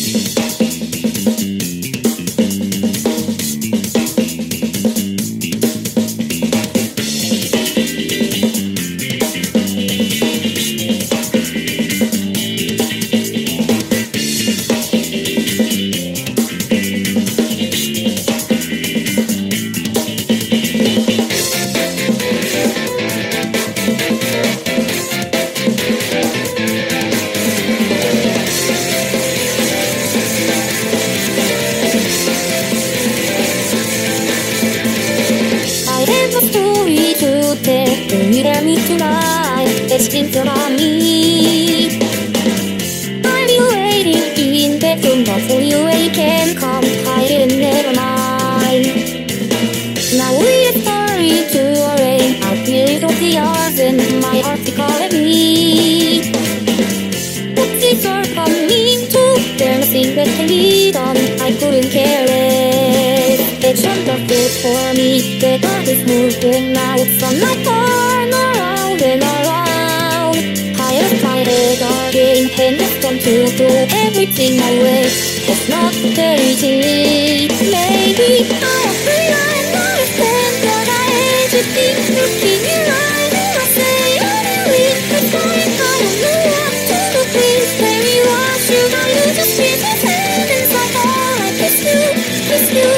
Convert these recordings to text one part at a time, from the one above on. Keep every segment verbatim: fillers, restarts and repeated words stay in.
Story to tell, don't you dare me tonight, asking for me. I'll be waiting in bedroom, but for you where you can come, hide never mind. Now we are sorry to arrange, I feel of the hours and my heart's calling me. But these are coming too, there's nothing that can be done, I couldn't care less. It's wonderful for me, the dark is moving now, sunlight turn around and around. I have my head again, and it's time to do everything my way. It's not very easy, maybe I'm free, I understand, but I hate to think, looking in your eyes, and I say, I believe the time, I don't know what to do, please tell me what should I do, just keep this hand inside, all I kiss you, kiss you.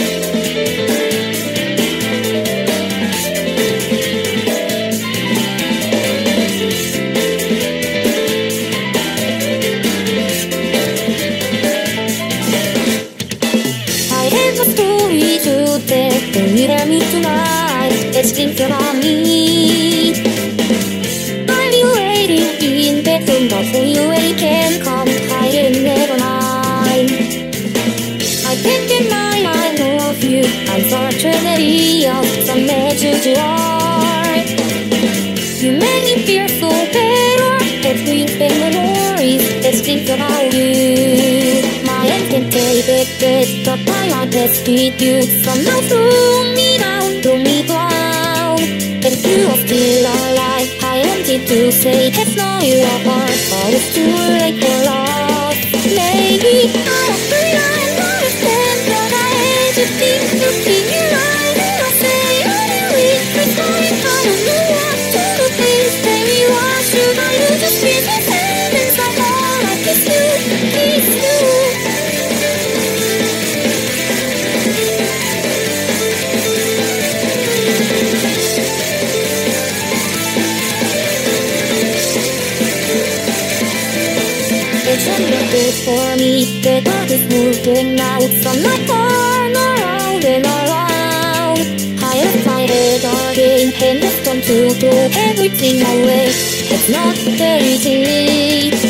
Story to tell, don't you dare me tonight, it's thinking about me. I'll be waiting in bedroom, but for you where you can come, hiding never mind. I can't deny I love you, unfortunately of some nature you are. You make me feel so better, every memories, it's thinking about you. My hand can take it, it's the time I best treat you. Somehow threw me down, threw me down. And you are still alive, I wanted to say it's not your heart, but it's too late for love. Maybe I'm free, I understand, but I hate to think, looking in your eyes, and I say, I believe it's fine, I don't know what to do, please tell me what should I do, just keep this hand inside, all I kiss you, kiss you. It's wonderful for me, the dark is moving now, sunlight turn around and around. I have my head again, and it's time to do everything my way. It's not very easy.